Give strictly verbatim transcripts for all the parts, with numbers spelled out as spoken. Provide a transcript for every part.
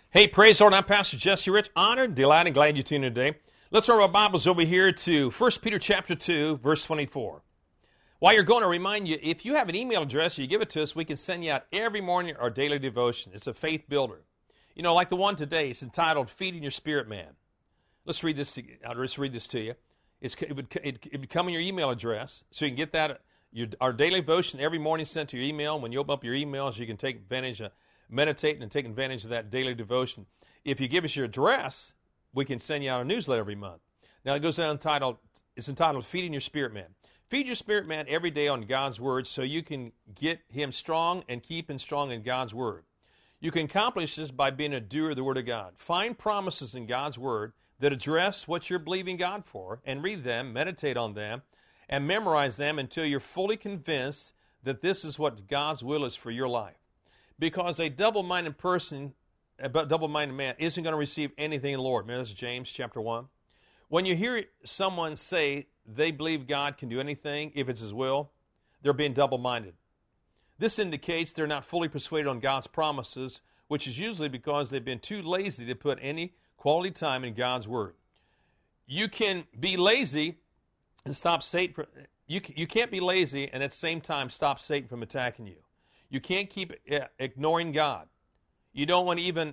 Hey, praise the Lord. I'm Pastor Jesse Rich. Honored, delighted, glad you tuned in today. Let's turn our Bibles over here to First Peter chapter two, verse twenty-four. While you're going, to remind you, if you have an email address, you give it to us, we can send you out every morning our daily devotion. It's a faith builder. You know, like the one today, it's entitled Feeding Your Spirit Man. Let's read this to, I'll just read this to you. It's, it, would, it, it would come in your email address, so you can get that. Your, our daily devotion every morning sent to your email. When you open up your emails, you can take advantage of meditate and take advantage of that daily devotion. If you give us your address, we can send you out a newsletter every month. Now it goes down entitled, it's entitled Feeding Your Spirit Man. Feed your spirit man every day on God's Word so you can get him strong and keep him strong in God's Word. You can accomplish this by being a doer of the Word of God. Find promises in God's Word that address what you're believing God for and read them, meditate on them, and memorize them until you're fully convinced that this is what God's will is for your life. Because a double-minded person, a double-minded man, isn't going to receive anything in the Lord. Remember, this is James chapter one. When you hear someone say they believe God can do anything if it's His will, they're being double-minded. This indicates they're not fully persuaded on God's promises, which is usually because they've been too lazy to put any quality time in God's Word. You can be lazy and stop Satan from, you, you can't be lazy and at the same time stop Satan from attacking you. You can't keep ignoring God. You don't want to even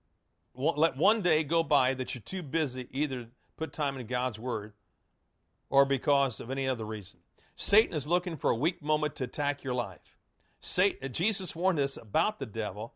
let one day go by that you're too busy either to put time in God's Word or because of any other reason. Satan is looking for a weak moment to attack your life. Satan, Jesus warned us about the devil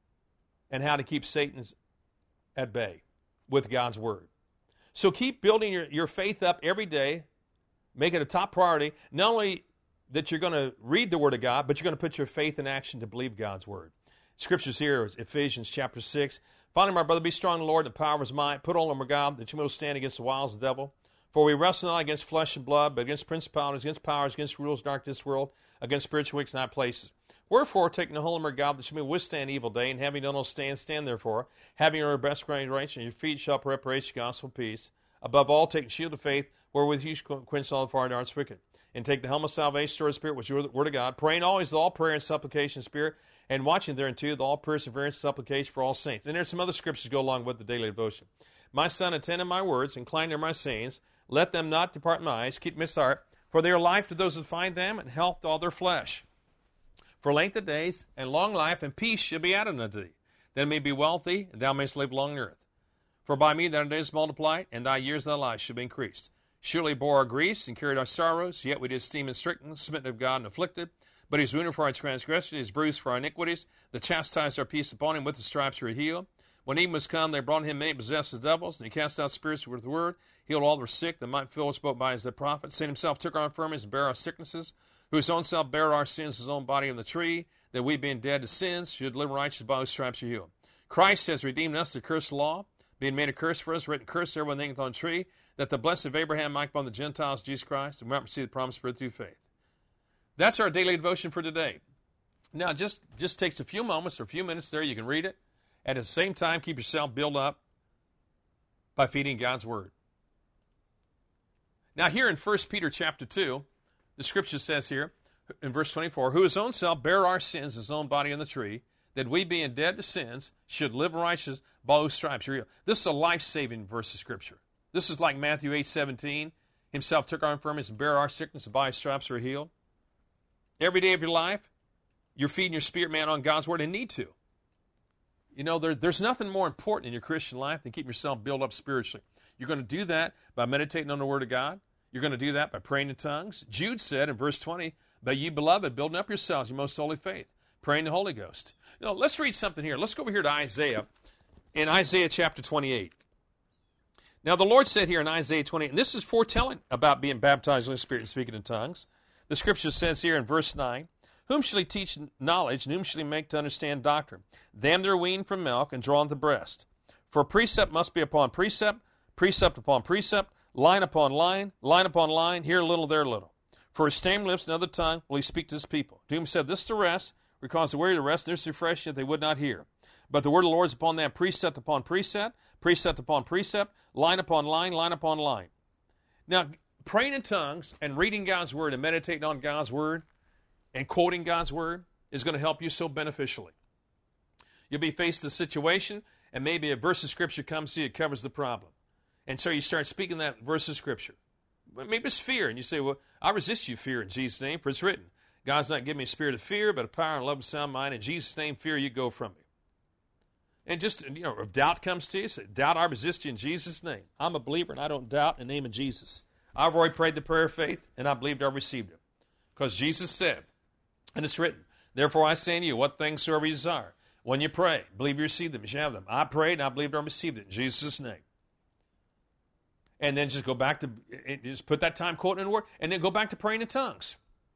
and how to keep Satan at bay with God's Word. So keep building your, your faith up every day. Make it a top priority. Not only that you're going to read the Word of God, but you're going to put your faith in action to believe God's Word. Scriptures here is Ephesians chapter six. Finally, my brother, be strong in the Lord, the power of His might. Put on the armor of God, that you may stand against the wiles of the devil. For we wrestle not against flesh and blood, but against principalities, against powers, against rulers of darkness of this world, against spiritual wickedness in high places. Wherefore, taking the whole armor of God, that you may withstand evil day, and having done all stand, stand therefore, having your breast girded right, and your feet shall preparation the gospel of peace. Above all, take the shield of faith, wherewith you shall quench all the fiery darts of wicked. And take the helmet of salvation, sword of the Spirit, which is the Word of God, praying always with all prayer and supplication in Spirit, and watching thereunto with all perseverance and supplication for all saints. And there's some other scriptures go along with the daily devotion. My son, attend to my words, incline to my sayings, let them not depart from my eyes, keep them in my heart, for they are life to those that find them, and health to all their flesh. For length of days, and long life, and peace shall be added unto thee, that it may be wealthy, and thou mayest live long on earth. For by me thy days multiplied, and thy years of thy life shall be increased. Surely bore our griefs and carried our sorrows, yet we did esteem him stricken, smitten of God, and afflicted. But he was wounded for our transgressions, he was bruised for our iniquities. The chastisement our peace upon him, with the stripes we were healed. When even was come, they brought him many possessed of devils, and he cast out spirits with the word, healed all that were sick, that might fill us both by as the prophet. Satan himself took our infirmities and bare our sicknesses, who his own self bare our sins, his own body on the tree, that we being dead to sins, should live righteous by whose stripes are healed. Christ has redeemed us, the curse of the law, being made a curse for us, written curse everyone hangeth on the tree, that the blessed of Abraham might come on the Gentiles, Jesus Christ, and we might receive the promised Spirit through faith. That's our daily devotion for today. Now, just, just takes a few moments or a few minutes there. You can read it. And at the same time, keep yourself built up by feeding God's Word. Now, here in First Peter chapter two, the Scripture says here, in verse twenty-four, who his own self bare our sins, his own body on the tree, that we being dead to sins, should live righteous by whose stripes are healed. This is a life-saving verse of Scripture. This is like Matthew eight seventeen. Himself took our infirmities and bare our sickness, and by his stripes we are healed. Every day of your life, you're feeding your spirit man on God's Word, and need to. You know, there, there's nothing more important in your Christian life than keep yourself built up spiritually. You're going to do that by meditating on the Word of God. You're going to do that by praying in tongues. Jude said in verse twenty, but ye beloved, building up yourselves in your most holy faith, praying the Holy Ghost. You know, let's read something here. Let's go over here to Isaiah, in Isaiah chapter twenty-eight. Now, the Lord said here in Isaiah twenty-eight, and this is foretelling about being baptized in the Spirit and speaking in tongues. The Scripture says here in verse nine, whom shall he teach knowledge, and whom shall he make to understand doctrine? Them that are weaned from milk and drawn to breast. For precept must be upon precept, precept upon precept, line upon line, line upon line, here a little, there a little. For his tame lips and other tongue will he speak to his people. To whom he said, this to rest, because the weary to rest, there's refreshing that they would not hear. But the word of the Lord is upon them, precept upon precept, precept upon precept, line upon line, line upon line. Now, praying in tongues and reading God's Word and meditating on God's Word and quoting God's Word is going to help you so beneficially. You'll be faced with a situation, and maybe a verse of Scripture comes to you, it covers the problem. And so you start speaking that verse of Scripture. Maybe it's fear, and you say, well, I resist you, fear, in Jesus' name, for it's written, God's not giving me a spirit of fear, but a power and love and sound mind. In Jesus' name, fear, you go from me. And just, you know, if doubt comes to you, say, doubt, I resist you in Jesus' name. I'm a believer, and I don't doubt in the name of Jesus. I've already prayed the prayer of faith, and I believed I received it. Because Jesus said, and it's written, therefore I say unto you, what things soever you desire, when you pray, believe you receive them, you shall have them. I prayed, and I believed I received it in Jesus' name. And then just go back to, just put that time quoting in the Word, and then go back to praying in tongues.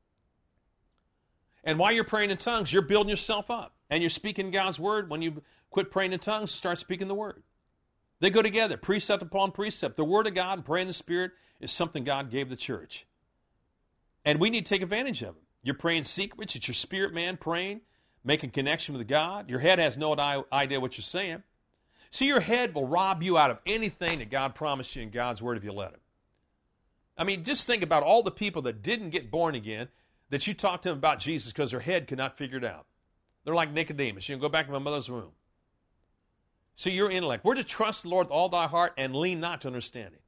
And while you're praying in tongues, you're building yourself up. And you're speaking God's Word. When you quit praying in tongues, start speaking the Word. They go together, precept upon precept. The Word of God and praying in the Spirit is something God gave the church. And we need to take advantage of it. You're praying secrets. It's your spirit man praying, making connection with God. Your head has no idea what you're saying. So your head will rob you out of anything that God promised you in God's Word if you let it. I mean, just think about all the people that didn't get born again that you talked to them about Jesus because their head could not figure it out. They're like Nicodemus. You can go back to my mother's womb. So your intellect. We're to trust the Lord with all thy heart and lean not to understanding.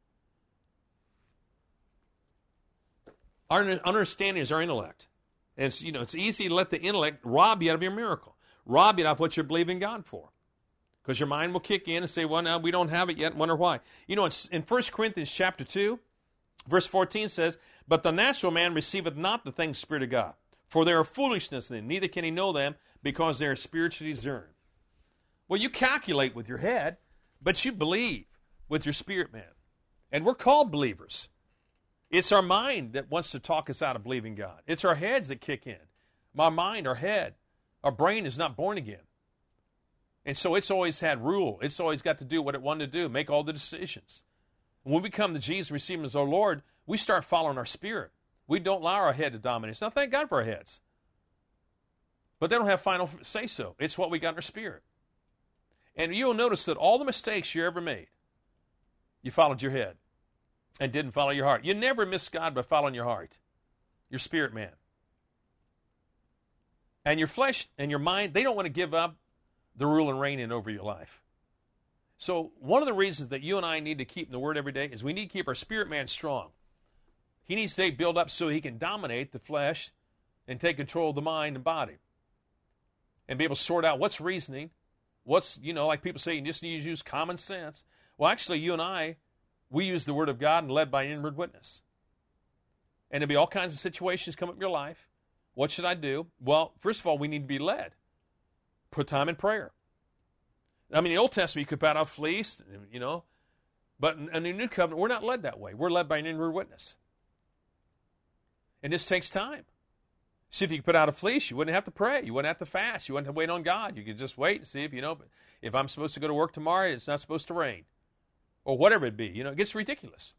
Our understanding is our intellect. And it's, you know, it's easy to let the intellect rob you out of your miracle. Rob you out of what you're believing God for. Because your mind will kick in and say, well, now we don't have it yet, and wonder why. You know, in First Corinthians chapter two, verse fourteen says, but the natural man receiveth not the things of the Spirit of God, for they are foolishness in him, neither can he know them, because they are spiritually discerned. Well, you calculate with your head, but you believe with your spirit man. And we're called believers. It's our mind that wants to talk us out of believing God. It's our heads that kick in. My mind, our head, our brain is not born again. And so it's always had rule. It's always got to do what it wanted to do, make all the decisions. When we come to Jesus, receive Him as our Lord, we start following our spirit. We don't allow our head to dominate. Now, thank God for our heads. But they don't have final say-so. It's what we got in our spirit. And you'll notice that all the mistakes you ever made, you followed your head and didn't follow your heart. You never miss God by following your heart, your spirit man. And your flesh and your mind, they don't want to give up the rule and reign in over your life. So one of the reasons that you and I need to keep in the Word every day is we need to keep our spirit man strong. He needs to stay built up so he can dominate the flesh and take control of the mind and body. And be able to sort out what's reasoning, what's, you know, like people say, you just need to use common sense. Well, actually, you and I, we use the Word of God and led by an inward witness. And there'll be all kinds of situations come up in your life. What should I do? Well, first of all, we need to be led. Put time in prayer. I mean, in the Old Testament, you could pat out fleece, you know. But in the New Covenant, we're not led that way. We're led by an inward witness. And this takes time. See, if you could put out a fleece, you wouldn't have to pray. You wouldn't have to fast. You wouldn't have to wait on God. You could just wait and see if, you know, if I'm supposed to go to work tomorrow, it's not supposed to rain. Or whatever it be. You know, it gets ridiculous.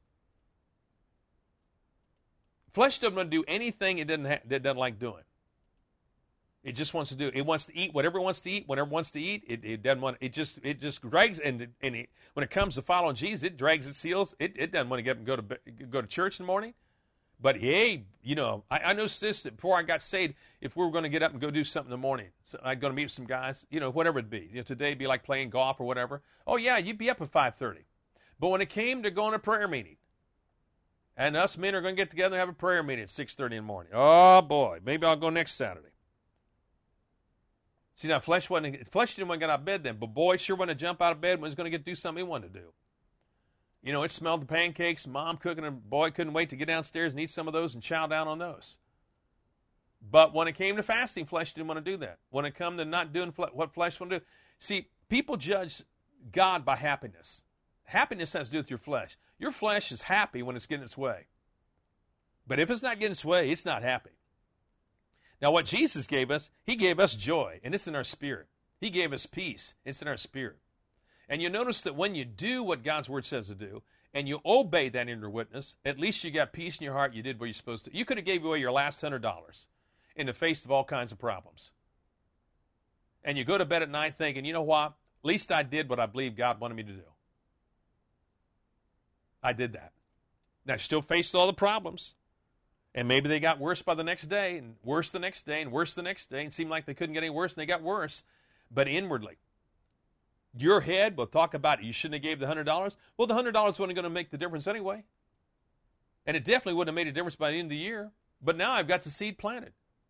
Flesh doesn't want to do anything it doesn't, ha- it doesn't like doing. It just wants to do. It wants to eat whatever it wants to eat, whenever it wants to eat. It, it doesn't want. It just it just drags. And and it, when it comes to following Jesus, it drags its heels. It, it doesn't want to get up and go to go to church in the morning. But hey, you know, I, I noticed this that before I got saved. If we were going to get up and go do something in the morning, so I'd go to meet some guys. You know, whatever it be. You know, today it'd be like playing golf or whatever. Oh yeah, you'd be up at five thirty. But when it came to going to prayer meeting, and us men are going to get together and have a prayer meeting at six thirty in the morning. Oh boy, maybe I'll go next Saturday. See, now, flesh wasn't, flesh didn't want to get out of bed then, but boy, sure wanted to jump out of bed when he was going to get to do something he wanted to do. You know, it smelled the pancakes, mom cooking, and boy couldn't wait to get downstairs and eat some of those and chow down on those. But when it came to fasting, flesh didn't want to do that. When it came to not doing fle- what flesh wanted to do. See, people judge God by happiness. Happiness has to do with your flesh. Your flesh is happy when it's getting its way. But if it's not getting its way, it's not happy. Now, what Jesus gave us, He gave us joy, and it's in our spirit. He gave us peace. It's in our spirit. And you notice that when you do what God's Word says to do, and you obey that inner witness, at least you got peace in your heart. You did what you're supposed to. You could have gave away your last one hundred dollars in the face of all kinds of problems. And you go to bed at night thinking, you know what? At least I did what I believe God wanted me to do. I did that. Now, I still faced all the problems. And maybe they got worse by the next day, and worse the next day, and worse the next day, and it seemed like they couldn't get any worse, and they got worse. But inwardly, Your head will talk about it. You shouldn't have gave the one hundred dollars. Well, the one hundred dollars wasn't going to make the difference anyway. And it definitely wouldn't have made a difference by the end of the year. But now I've got the seed planted.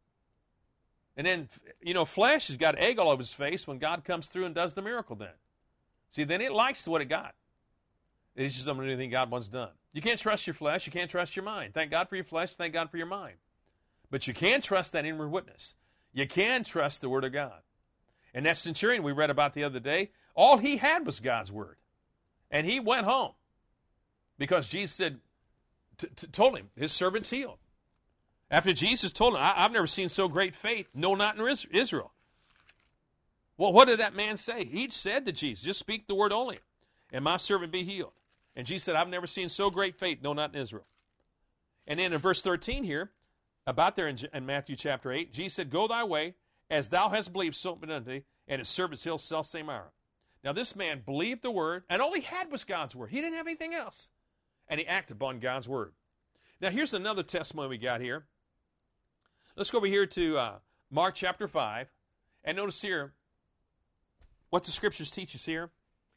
And then, you know, flesh has got egg all over his face when God comes through and does the miracle then. See, then it likes what it got. It just doesn't do anything God wants done. You can't trust your flesh. You can't trust your mind. Thank God for your flesh. Thank God for your mind. But you can trust that inward witness. You can trust the Word of God. And that centurion we read about the other day, all he had was God's Word. And he went home because Jesus said, t- t- told him, his servant's healed. After Jesus told him, I- I've never seen so great faith, no, not in Israel. Well, what did that man say? He said to Jesus, just speak the word only, and my servant be healed. And Jesus said, I've never seen so great faith, no, not in Israel. And then in verse thirteen here, about there in, in Matthew chapter eight, Jesus said, go thy way, as thou hast believed, so be unto thee, and his servant's healed self same hour. Now this man believed the word, and all he had was God's word. He didn't have anything else. And he acted upon God's word. Now here's another testimony we got here. Let's go over here to uh, Mark chapter five, and notice here what the scriptures teach us here.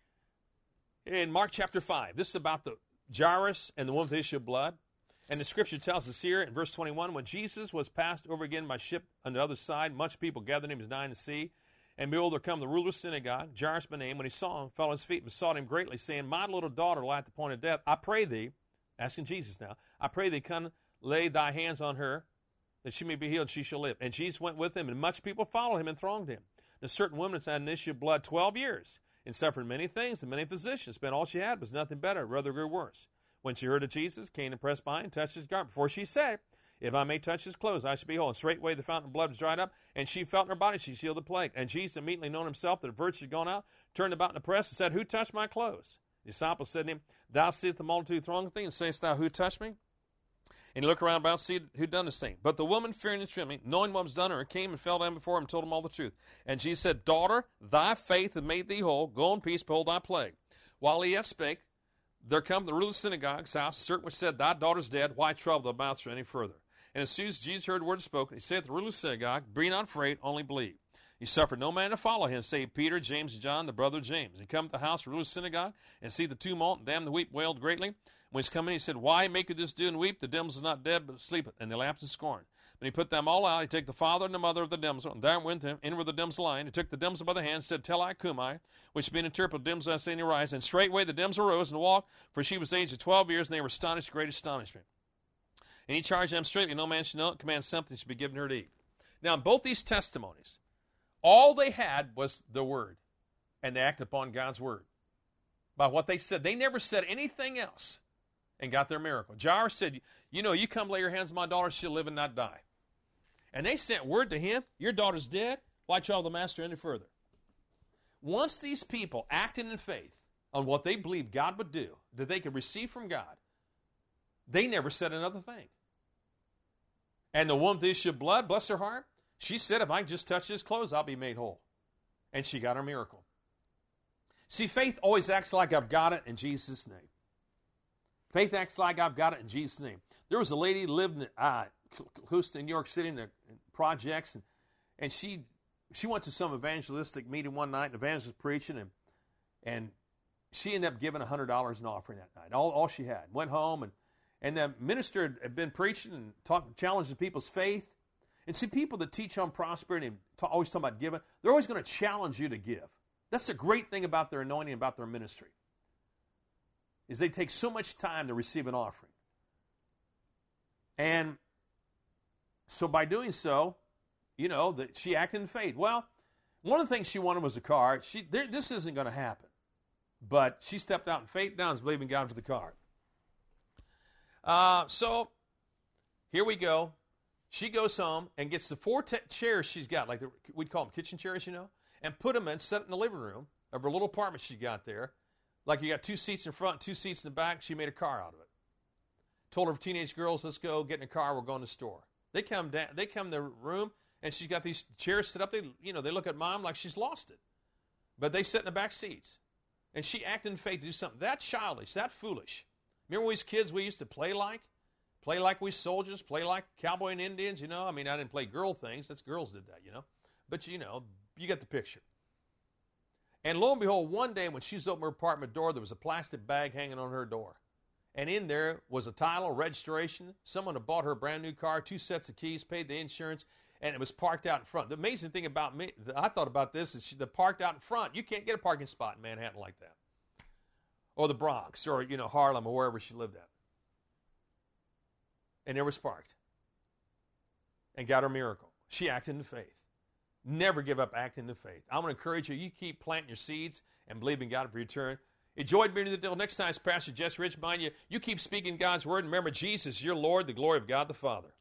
In Mark chapter five, this is about the Jairus and the woman with the issue of blood. And the scripture tells us here in verse twenty-one, when Jesus was passed over again by ship on the other side, much people gathered him as nigh the sea. And behold, there come the ruler of the synagogue, Jairus by name. When he saw him, fell on his feet and besought him greatly, saying, my little daughter lieth at the point of death. I pray thee, asking Jesus now, I pray thee, come lay thy hands on her, that she may be healed, she shall live. And Jesus went with him, and much people followed him and thronged him. And a certain woman had an issue of blood twelve years, and suffered many things, and many physicians. Spent all she had was nothing better, rather grew worse. When she heard of Jesus, came and pressed by and touched his garment. Before she said, if I may touch his clothes, I shall be whole. And straightway the fountain of blood was dried up, and she felt in her body she was healed of the plague. And Jesus, immediately knowing himself that the virtue had gone out, turned about in the press and said, who touched my clothes? The disciples said to him, thou seest the multitude thronging thee, and sayest thou, who touched me? And he looked around about to see who done this thing. But the woman, fearing and trembling, knowing what was done to her, came and fell down before him and told him all the truth. And Jesus said, daughter, thy faith hath made thee whole. Go in peace, behold thy plague. While he yet spake, there come the ruler of the synagogue's house, certain which said, thy daughter's dead, why trouble thy mouth any further? And as soon as Jesus heard the word spoken, he said to the ruler of the synagogue, be not afraid, only believe. He suffered no man to follow him, save Peter, James, and John, the brother of James. And he come to the house of the ruler of the synagogue, and see the tumult, and them that weep wailed greatly. When he's come in, he said, why make you this do and weep? The damsel is not dead, but sleepeth. And they laughed in scorn. When he put them all out, he took the father and the mother of the damsel, and there went him in where the damsel lying. He took the damsel by the hand, and said, Tellai cumai, which being interpreted, damsel I say in your eyes. And straightway the damsel arose and walked, for she was aged of twelve years, and they were astonished, great astonishment. And he charged them straightly, no man should know it, command something should be given her to eat. Now, in both these testimonies, all they had was the word, and they acted upon God's word by what they said. They never said anything else and got their miracle. Jairus said, you know, you come lay your hands on my daughter, she'll live and not die. And they sent word to him, your daughter's dead, why trouble the master any further? Once these people acted in faith on what they believed God would do, that they could receive from God, they never said another thing. And the woman with the issue of blood, bless her heart, she said, if I can just touch his clothes, I'll be made whole. And she got her miracle. See, faith always acts like I've got it in Jesus' name. Faith acts like I've got it in Jesus' name. There was a lady who lived in uh, close to New York City in the in projects, and, and she she went to some evangelistic meeting one night, and the evangelist was preaching, and, and she ended up giving one hundred dollars in offering that night, all, all she had. Went home, and, and the minister had been preaching and talk, challenging people's faith. And see, people that teach on prosperity and talk, always talk about giving, they're always going to challenge you to give. That's the great thing about their anointing, about their ministry, is they take so much time to receive an offering. And so by doing so, you know, that she acted in faith. Well, one of the things she wanted was a car. She, there, this isn't going to happen. But she stepped out in faith now and is believing God for the car. Uh, so here we go. She goes home and gets the four t- chairs she's got, like the, we'd call them kitchen chairs, you know, and put them in, set it in the living room of her little apartment she got there. Like you got two seats in front, two seats in the back. She made a car out of it. Told her teenage girls, let's go get in a car. We're going to the store. They come down. They come to the room, and she's got these chairs set up. They, you know, they look at Mom like she's lost it. But they sit in the back seats. And she acted in faith to do something that childish, that foolish. Remember when we was kids, we used to play like? Play like we soldiers, play like cowboy and Indians, you know. I mean, I didn't play girl things. That's girls did that, you know. But, you know, you get the picture. And lo and behold, one day when she's opened her apartment door, there was a plastic bag hanging on her door. And in there was a title, registration. Someone had bought her a brand new car, two sets of keys, paid the insurance, and it was parked out in front. The amazing thing about me, I thought about this, is she the parked out in front. You can't get a parking spot in Manhattan like that. Or the Bronx, or, you know, Harlem, or wherever she lived at. And there was parked. And got her miracle. She acted in faith. Never give up acting in faith. I'm going to encourage you, you keep planting your seeds and believe in God for your return. Enjoyed being with you. Next time, it's Pastor Jesse Rich. Mind you, you keep speaking God's word. And remember, Jesus is your Lord, the glory of God the Father.